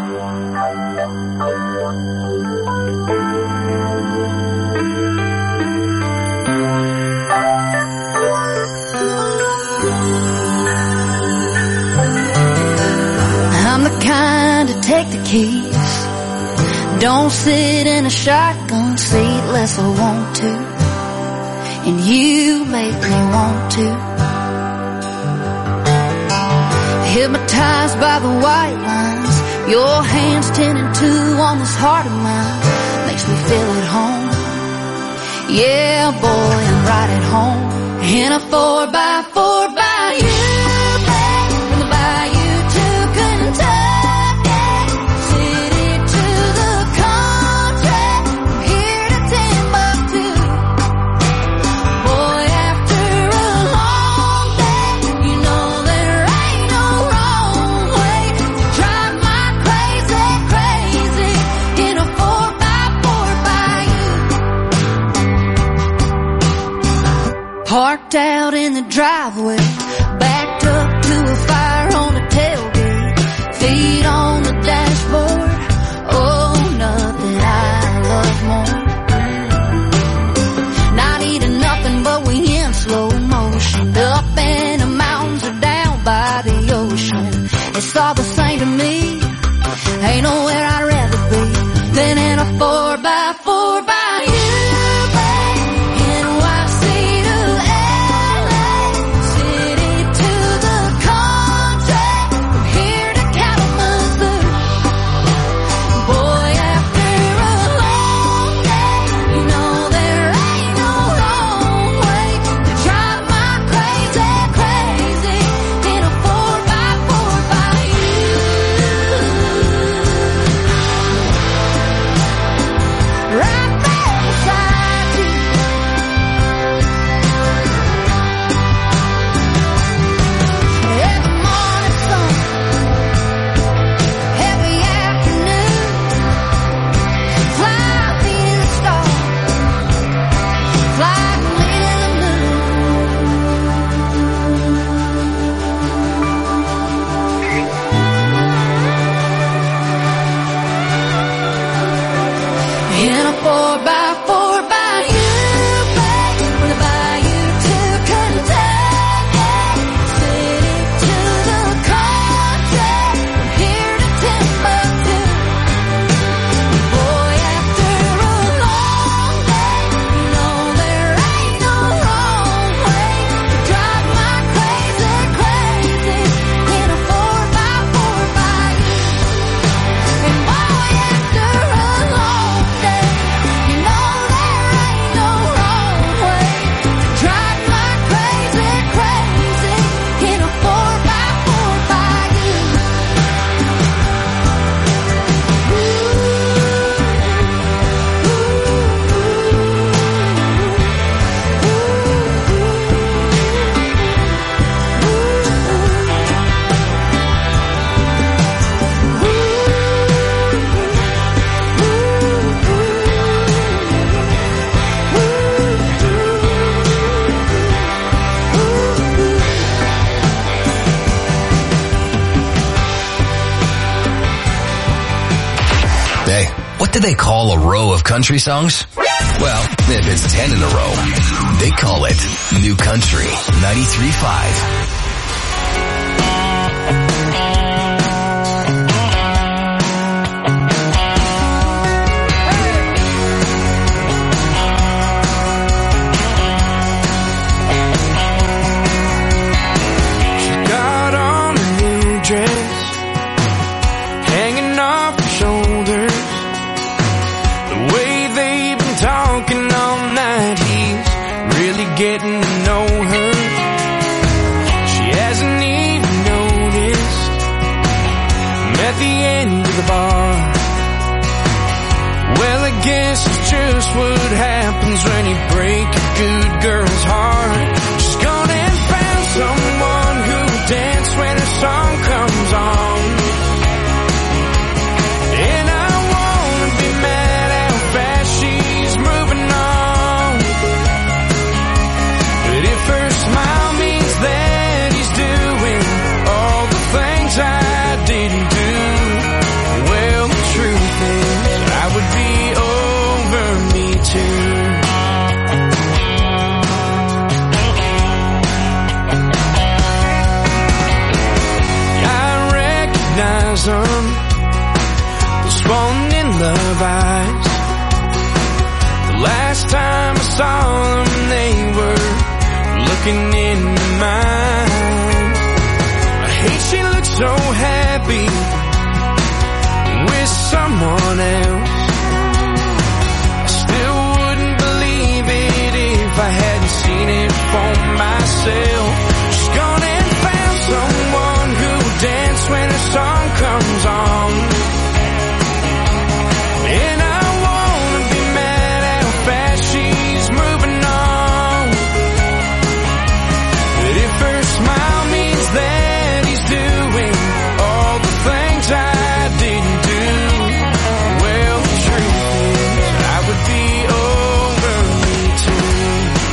I'm the kind to take the keys. Don't sit in a shotgun seat unless I want to. And you make me want to. Hypnotized by the white lines. Your hands ten and two on this heart of mine. Makes me feel at home. Yeah, boy, I'm right at home. In a four by four by you. From the bayou to Kentucky. City to the country. From here to Timbuktu. Boy, after a long day, you know there ain't no wrong way to drive my crazy, crazy in a four by four by you. Parked out in the driveway, backed up to a fire on the tailgate, feet on the dashboard. Oh, nothing I love more. Not eating nothing, but we in slow motion. Up in the mountains or down by the ocean. It's all the same to me. Ain't nowhere I'd rather be than in a four by four by you. What do they call a row of country songs? Well, if it's ten in a row, they call it New Country ninety-three point five. Getting to know her. She hasn't even noticed. I'm at the end of the bar. Well, I guess it's just what happens when you break a good girl's heart. She's gone and found someone who'll dance when her song comes on. And I wanna be mad how fast she's moving on. things I didn't do. Well, the truth is, I would be over me too. I recognize them, those falling in love eyes. The last time I saw them, they were looking into mine. I hate she looks so happy with someone else. I still wouldn't believe it if I hadn't seen it for myself. She's gone and found someone who will dance when her song comes on. And I wanna be mad at how fast she's moving on. But if her smile means that he's doing all the things I didn't do, well, the truth is, I would be over me too.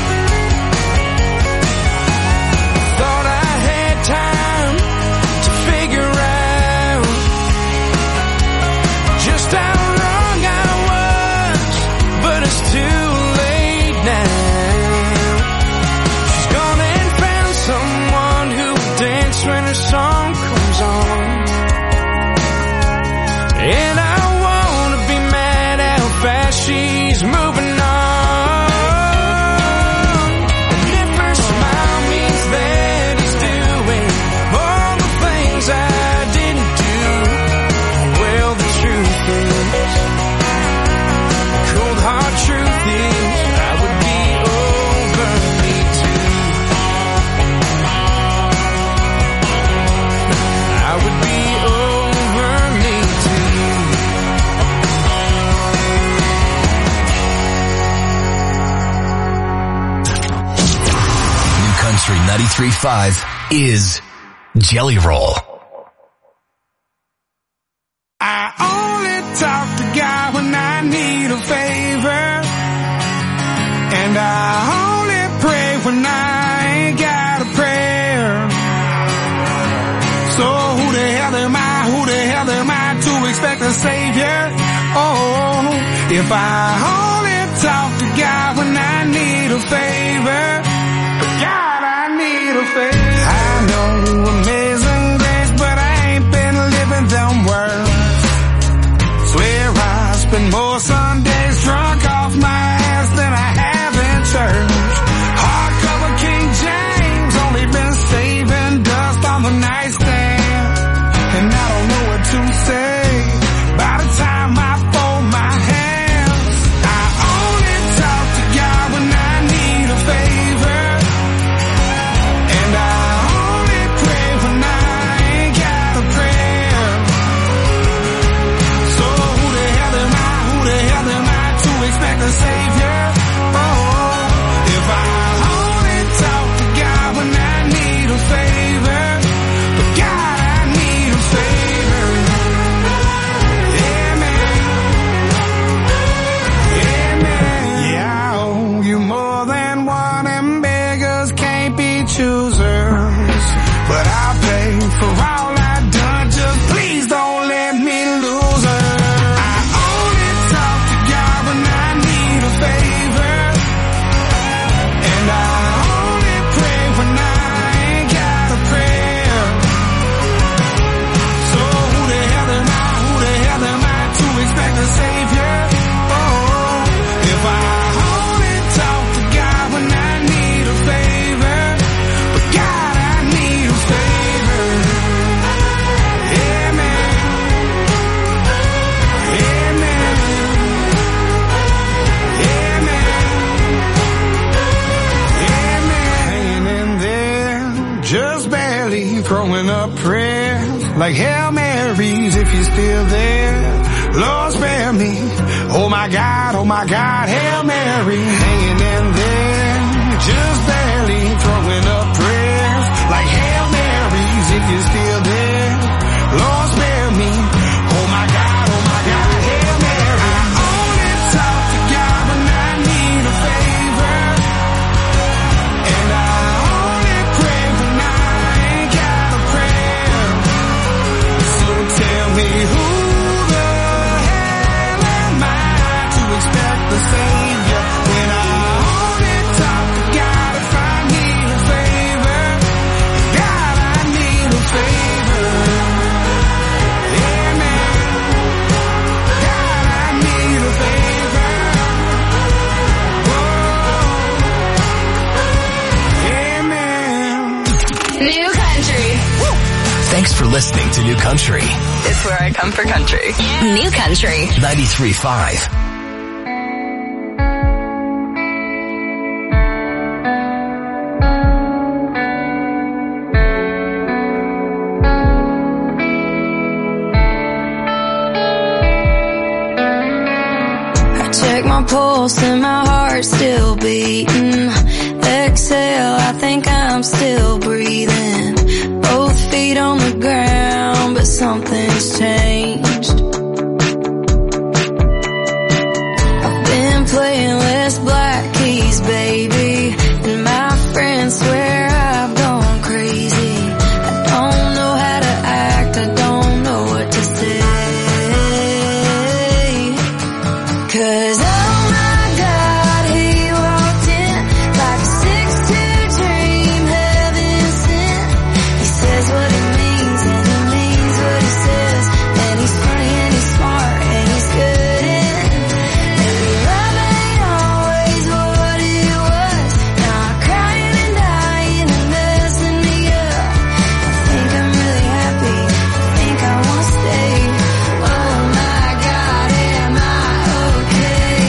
Thought I had time to figure out just how wrong I was, but it's too late now. She's gone and found someone who will dance when her song comes on. And I wanna be mad at how fast she's moving on. And if her smile means that he's doing all the things I didn't do, well, the truth is, cold hard truth is, I would be over me too. I would be over me too. New Country ninety-three point five is Jelly Roll. I only talk to God when I need a favor, and I only pray when I ain't got a prayer. So who the hell am I, who the hell am I to expect a savior? Oh, if I only talk to God when I need a favor, God, I need a favor. I know amazing grace, but I ain't been living them words. Swear I spend more Sundays drunk off my ass than I have in church. Hardcover King James, only been saving dust on the nightstand, and I don't know what to say by the time I fold my hands. I only talk to God when I need a favor, and I only pray when I ain't got a prayer. So who the hell am I, who the hell am I to expect a savior? Oh, if I only talk to God when I need a favor, but God, I need a favor. Yeah, man. Yeah, man. Yeah, I owe you more than one, and beggars can't be choosers. But I'll pay for all I've done, just please don't let me lose her. I only talk to God when I need a favor, and I only pray when I ain't got a prayer. So who the hell am I, who the hell am I to expect a savior? Oh, if I only talk to God when I need a favor, but God, I need a favor. Yeah, man. Yeah, man. Yeah, man. Yeah, man. Hanging in there, just barely throwing up prayers like Hail Marys if you're still there. Lord, spare me. Oh my God, oh my God, Hail Mary. Hanging in there, just barely throwing up prayers like Hail Marys if you're still there. Lord, spare me. Oh my God, oh my God, Hail Mary. I only talk to God when I need a favor, and I only pray when I ain't got a prayer. Thanks for listening to New Country. It's where I come for country. New Country. ninety-three point five. Check my pulse and my heart's still beating. Exhale, I think I'm still breathing. Both feet on the ground, but something's changed. I've been playing less black keys, baby, and my friends swear I've gone crazy. I don't know how to act, I don't know what to say. 'Cause oh my God, he walked in like a six two dream, heaven sent. He says what he means and he means what he says. And he's funny and he's smart and he's good in every love ain't always what it was. Now I'm crying and dying and messing me up. I think I'm really happy, I think I want to stay. Oh my God, am I okay?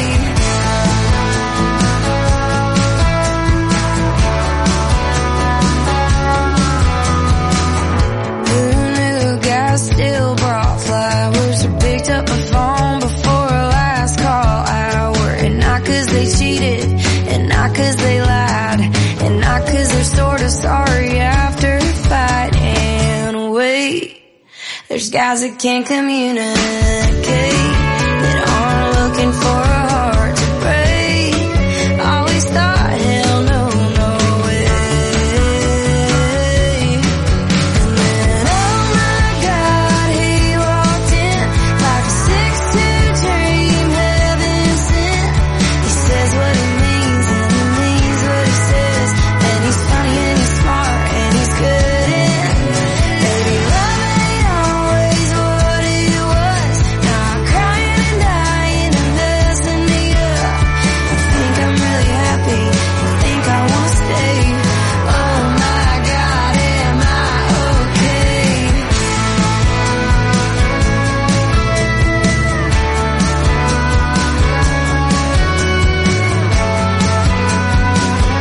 Who knew guys still brought flowers or picked up the phone before a last call hour? And not 'cause they cheated, and not 'cause they lied, and not 'cause they're sort of sorry after a fight. And wait, there's guys that can't communicate.